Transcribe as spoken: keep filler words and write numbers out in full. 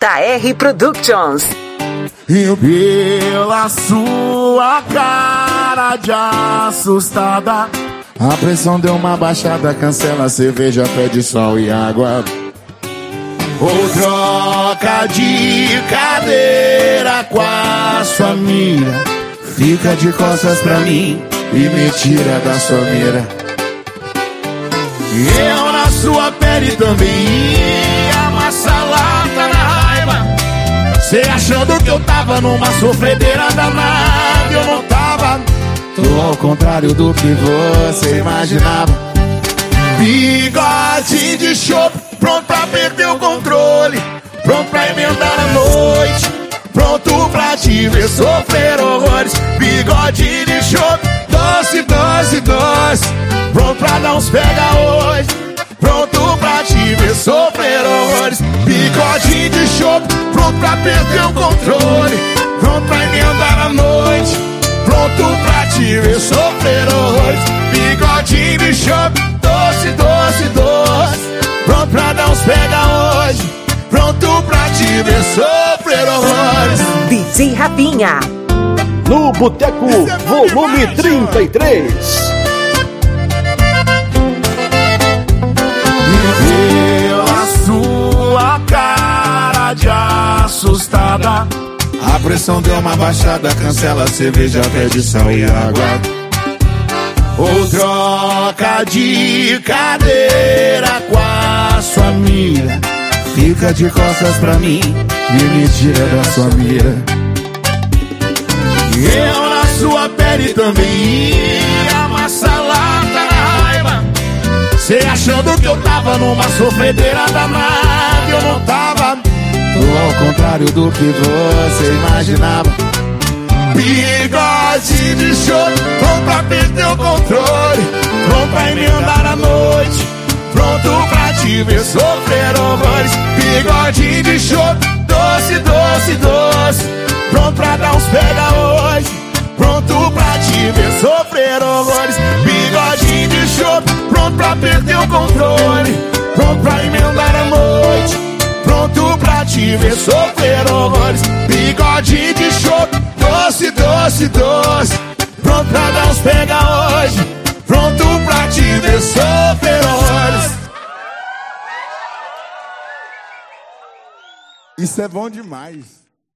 R Productions. E pela sua cara de assustada, a pressão deu uma baixada, cancela a cerveja, pede sol e água. Ou troca de cadeira com a sua mira, fica de costas pra mim e me tira da sua mira. Eu na sua pele também ia maçalata na raiva, cê achando que eu tava numa sofredeira danada, eu não tava. Tô ao contrário do que você imaginava. Bigode de chope, pronto pra perder o controle, pronto pra emendar a noite, pronto pra te ver sofrer horrores. Bigode de chope, doce, doce, doce, pronto pra dar uns pega hoje, pronto pra te ver sofrer horrores. Bigode de chope, pronto pra perder o controle, pronto pra emendar a noite, pronto pra te ver sofrer horrores. Bigode de chope, doce, doce, doce, pronto pra dar uns pega hoje, pronto pra te ver sofrer horrores. D J Rafinha no Boteco Volume trinta e três. E pela sua cara de assustada, a pressão deu uma baixada, cancela a cerveja, pede sal e água. Ou troca de cadeira com a sua mira, fica de costas pra mim e me tira da sua mira. Eu na sua pele também ia maçalata na raiva, cê achando que eu tava numa sofredeira danada, eu não tava. Tô ao contrário do que você imaginava. Bigode de chope, pronto pra perder o controle, pronto pra emendar a noite, pronto pra te ver sofrer horrores. Bigode de chope, doce, doce, doce, pronto pra dar uns pega hoje, pronto pra te ver sofrer horrores. Bigode de chope, pronto pra perder o controle, pronto pra emendar a noite, pronto pra te ver sofrer horrores. Bigode de chope, doce, doce, doce, pronto pra dar uns pega hoje, pronto pra te ver sofrer horrores. Isso é bom demais.